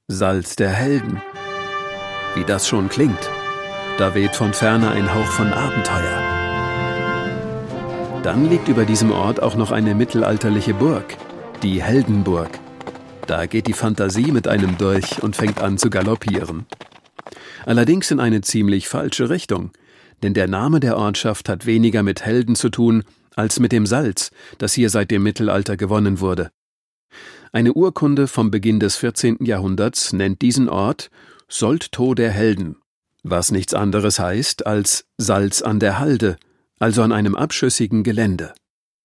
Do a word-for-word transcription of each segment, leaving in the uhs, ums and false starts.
Salz der Helden. Wie das schon klingt. Da weht von ferne ein Hauch von Abenteuer. Dann liegt über diesem Ort auch noch eine mittelalterliche Burg, die Heldenburg. Da geht die Fantasie mit einem durch und fängt an zu galoppieren. Allerdings in eine ziemlich falsche Richtung, denn der Name der Ortschaft hat weniger mit Helden zu tun, als mit dem Salz, das hier seit dem Mittelalter gewonnen wurde. Eine Urkunde vom Beginn des vierzehnten Jahrhunderts nennt diesen Ort Soltau der Helden, was nichts anderes heißt als Salz an der Halde, also an einem abschüssigen Gelände.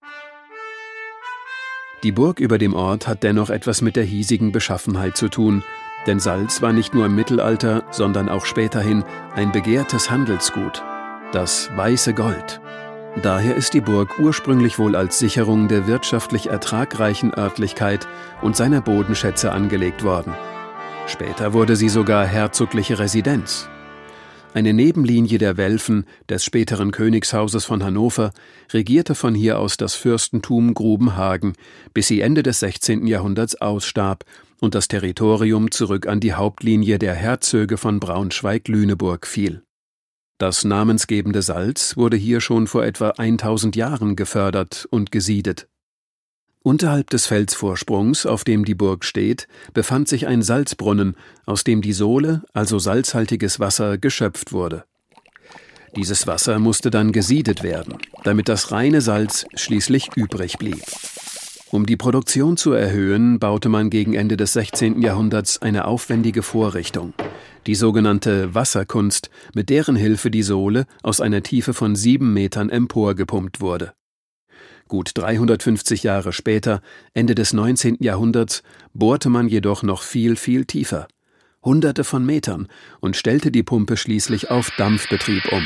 Die Burg über dem Ort hat dennoch etwas mit der hiesigen Beschaffenheit zu tun, denn Salz war nicht nur im Mittelalter, sondern auch späterhin ein begehrtes Handelsgut, das weiße Gold. Daher ist die Burg ursprünglich wohl als Sicherung der wirtschaftlich ertragreichen Örtlichkeit und seiner Bodenschätze angelegt worden. Später wurde sie sogar herzogliche Residenz. Eine Nebenlinie der Welfen des späteren Königshauses von Hannover regierte von hier aus das Fürstentum Grubenhagen, bis sie Ende des sechzehnten Jahrhunderts ausstarb und das Territorium zurück an die Hauptlinie der Herzöge von Braunschweig-Lüneburg fiel. Das namensgebende Salz wurde hier schon vor etwa tausend Jahren gefördert und gesiedet. Unterhalb des Felsvorsprungs, auf dem die Burg steht, befand sich ein Salzbrunnen, aus dem die Sohle, also salzhaltiges Wasser, geschöpft wurde. Dieses Wasser musste dann gesiedet werden, damit das reine Salz schließlich übrig blieb. Um die Produktion zu erhöhen, baute man gegen Ende des sechzehnten Jahrhunderts eine aufwendige Vorrichtung, die sogenannte Wasserkunst, mit deren Hilfe die Sohle aus einer Tiefe von sieben Metern emporgepumpt wurde. Gut dreihundertfünfzig Jahre später, Ende des neunzehnten Jahrhunderts, bohrte man jedoch noch viel, viel tiefer, hunderte von Metern, und stellte die Pumpe schließlich auf Dampfbetrieb um.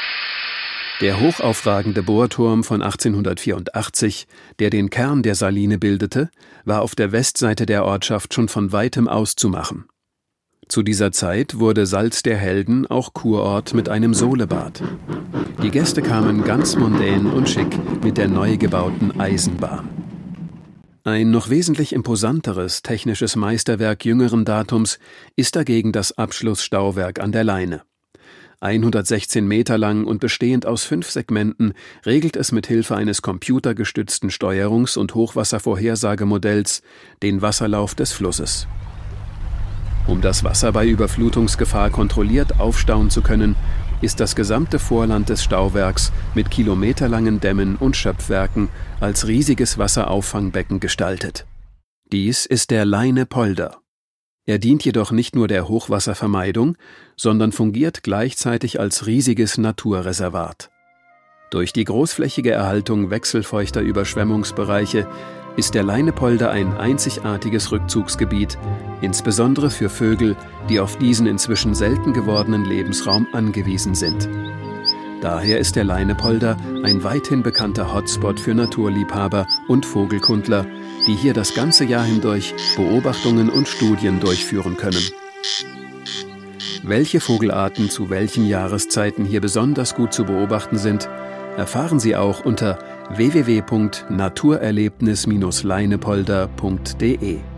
Der hochaufragende Bohrturm von achtzehnhundertvierundachtzig, der den Kern der Saline bildete, war auf der Westseite der Ortschaft schon von weitem auszumachen. Zu dieser Zeit wurde Salz der Helden auch Kurort mit einem Sohlebad. Die Gäste kamen ganz mondän und schick mit der neu gebauten Eisenbahn. Ein noch wesentlich imposanteres technisches Meisterwerk jüngeren Datums ist dagegen das Abschlussstauwerk an der Leine. hundertsechzehn Meter lang und bestehend aus fünf Segmenten regelt es mit Hilfe eines computergestützten Steuerungs- und Hochwasservorhersagemodells den Wasserlauf des Flusses. Um das Wasser bei Überflutungsgefahr kontrolliert aufstauen zu können, ist das gesamte Vorland des Stauwerks mit kilometerlangen Dämmen und Schöpfwerken als riesiges Wasserauffangbecken gestaltet. Dies ist der Leine-Polder. Er dient jedoch nicht nur der Hochwasservermeidung, sondern fungiert gleichzeitig als riesiges Naturreservat. Durch die großflächige Erhaltung wechselfeuchter Überschwemmungsbereiche ist der Leinepolder ein einzigartiges Rückzugsgebiet, insbesondere für Vögel, die auf diesen inzwischen selten gewordenen Lebensraum angewiesen sind. Daher ist der Leinepolder ein weithin bekannter Hotspot für Naturliebhaber und Vogelkundler, die hier das ganze Jahr hindurch Beobachtungen und Studien durchführen können. Welche Vogelarten zu welchen Jahreszeiten hier besonders gut zu beobachten sind, erfahren Sie auch unter w w w punkt naturerlebnis Bindestrich leinepolder punkt de.